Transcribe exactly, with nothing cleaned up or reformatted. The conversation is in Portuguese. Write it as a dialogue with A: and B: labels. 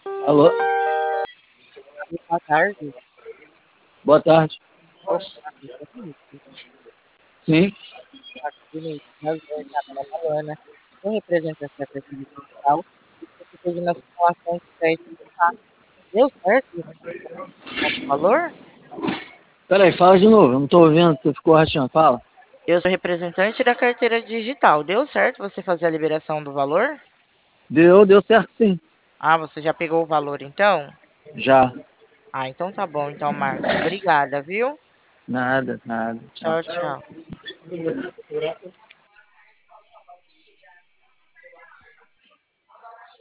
A: Alô,
B: Boa tarde.
A: boa tarde.
B: Opa, Vinícius.
A: Sim,
B: Vinícius, prazer, Isabela Malana. Eu represento essa carteira digital e estou pedindo a simulação de crédito do carro. Deu certo? Você tem o valor?
A: peraí, fala de novo, eu não tô ouvindo, você ficou rachando, fala.
B: Eu sou representante da carteira digital. Deu certo você fazer a liberação do valor?
A: Deu, deu certo sim.
B: Ah, você já pegou o valor então?
A: Já.
B: Ah, então tá bom, então, Marcos. Obrigada, viu?
A: Nada, nada. Tchau.
B: Tchau, tchau.